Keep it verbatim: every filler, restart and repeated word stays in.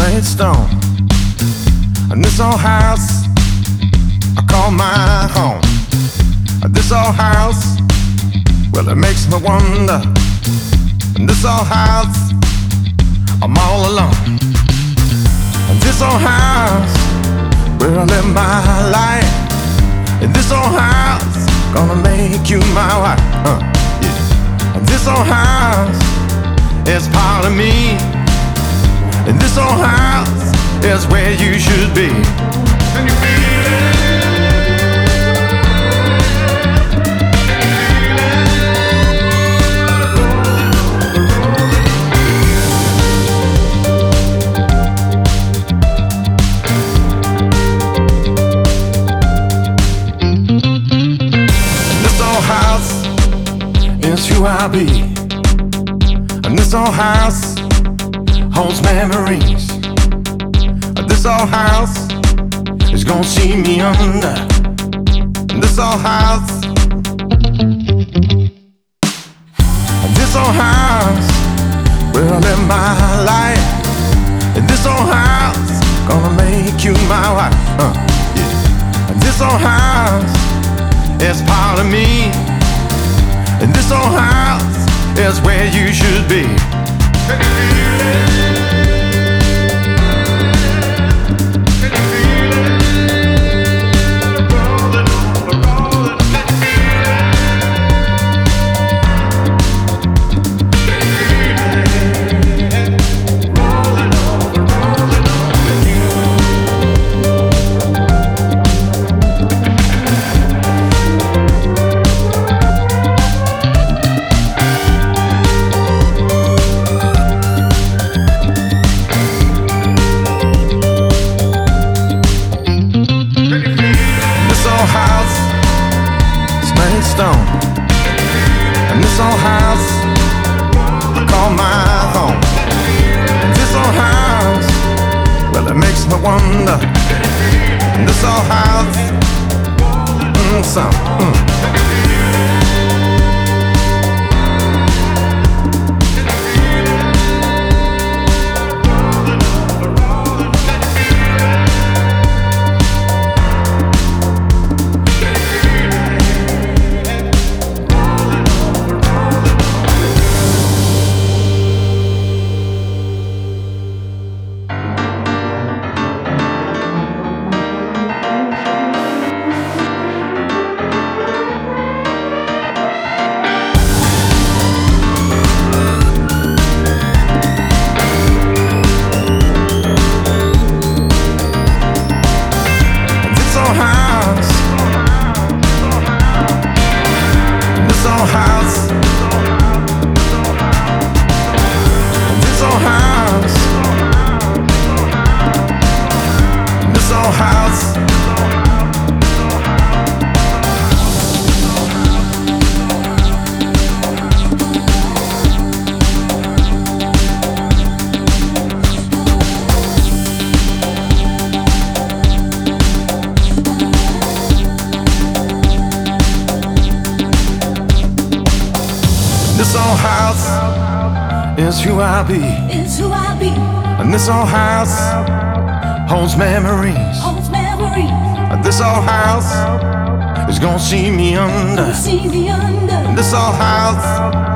made stone. And this old house I call my home. And this old house, well, it makes me wonder. In this old house, I'm all alone. In this old house, where I live my life. In this old house, gonna make you my wife. Uh, yeah. In this old house, it's part of me. In this old house is where you should be. Can you feel it? This old house is who I be. And this old house holds memories. This old house is gonna see me under. This old house, this old house, where I live my life. And this old house, gonna make you my wife. Uh, yeah. And this old house is part of me. And this old house is where you should be. Can you feel it? Stone. And this old house I call my home. And this old house, well, it makes me wonder. And this old house, mm, some, mm. This old house is who I be. Is who I be. And this old house holds memories. Holds memories. And this old house is gonna see me under. Gonna see me under. And this old house